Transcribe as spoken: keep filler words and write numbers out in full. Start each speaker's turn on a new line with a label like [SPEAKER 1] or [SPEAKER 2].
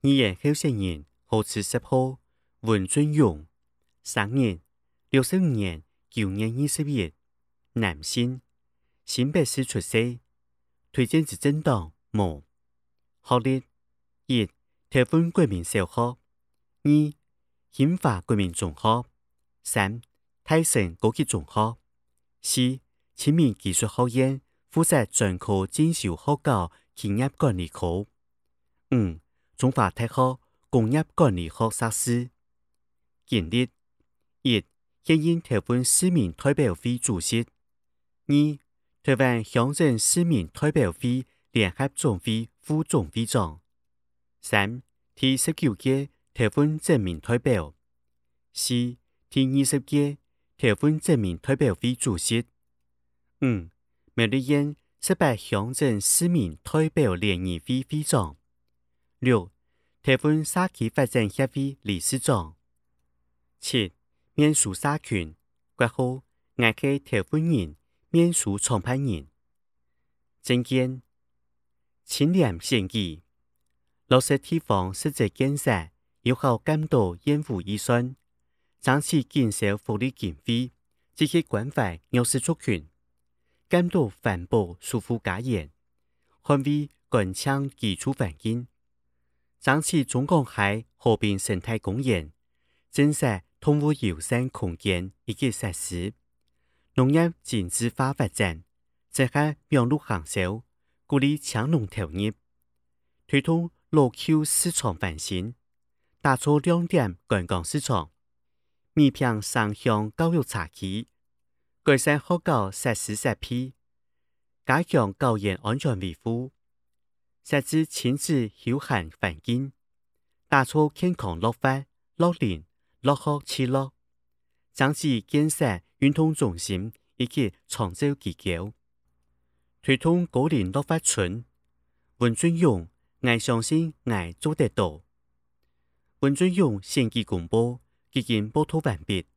[SPEAKER 1] 二月九十年五月十號，文俊勇。生日六十五年九月二十日，男性，新北市出生。推薦之政黨無。學歷一、台灣國民小學；二、興華國民中學；三、泰城高級中學；四、清明技術學院負責專科進修學校企業管理科；五、中華大學工業管理學碩士。經歷一、現任台灣市民代表會主席；二、台灣鄉鎮市民代表會聯合總會副總會長；三、第十九屆台灣人民代表；四、第二十屆台灣人民代表會主席；五、苗栗縣十八鄉鎮市民代表聯誼會會長；六、台灣社區發展協會理事長；七、面書社群，括號我係台灣人面書創辦人。政見清廉選舉，落實地方實際建設，有效監督縣府預算，爭取減少福利經費，積極關懷弱勢族群，監督環保舒服家園，捍衛乾淨居住環境，爭取中港海和平生態公園，增設動物友善空間以及設施，農業精緻化發展，增加養鹿行銷，鼓勵搶農投入，推動老丘市場翻新，打造亮點觀光市場，彌平城鄉教育差距，改善學校設施設備，加強教員安全維護，設置親子休閒環境，打造健康樂發、樂齡、樂學之樂，爭取建設運動中心以及長照機構，推動高齡樂發村。文俊勇，我相信我做得到。文俊勇選舉公報已經報道完畢。